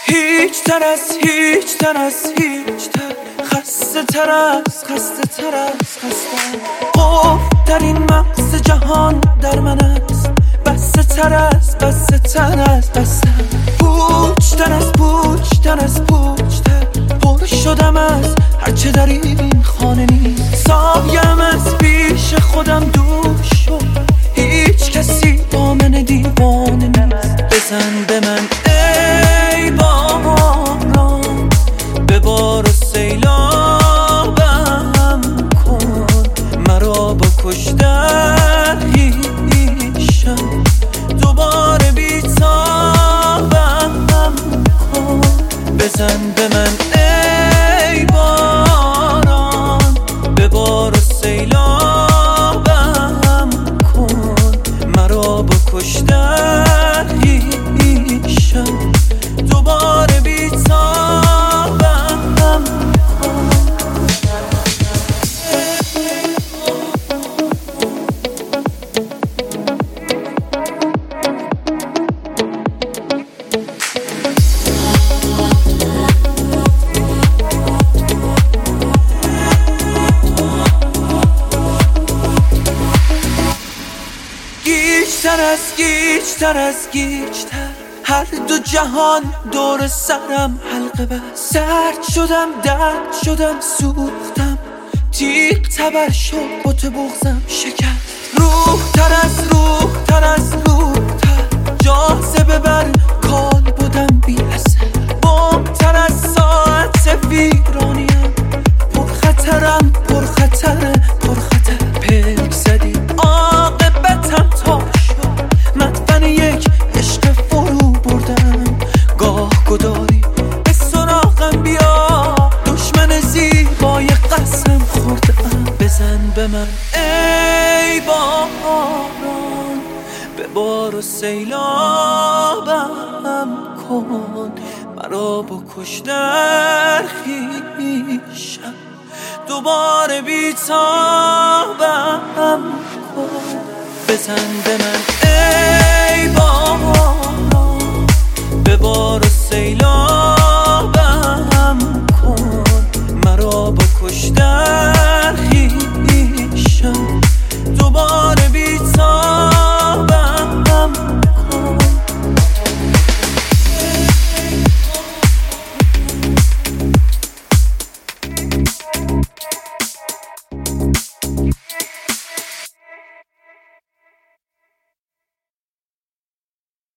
هیچ تر خسته تر از خسته قف در این مغز جهان در من است، بسته تر از پوچ تر پر شدم از هرچه در این خانه نیست. سایم از پیش خودم دور شد، هیچ کسی با من دیوانه نیست. بزن به من ای باران، ببار و سیلابم کن، مرا بکش در خویشم، دوباره بی‌تابم کن. بزن به من ای باران، ببار و سیلابم کن، مرا بکش در خویشم، دوباره بی‌تابم کن. گیجتر هر دو جهان دور سرم حلقه بست. سرد شدم، درد شدم، سوختم، تیغ تبر شد، بت بغضم شکست. روح تر جاذبه بر کال بودم بی اثر. بم تر از ساعت ویرانیم، پرخطرم، پرخطر پلک زدی عاقبتم تا شد مدفن یک عشق فرو بردم. گاه گداری به سراغم بیا، دشمن زیبای قسم خوردم. بزن به من ای باران، ببار و سیلابم کن، مرا بکش در خویشم، دوباره بی‌تابم کن. بزن به من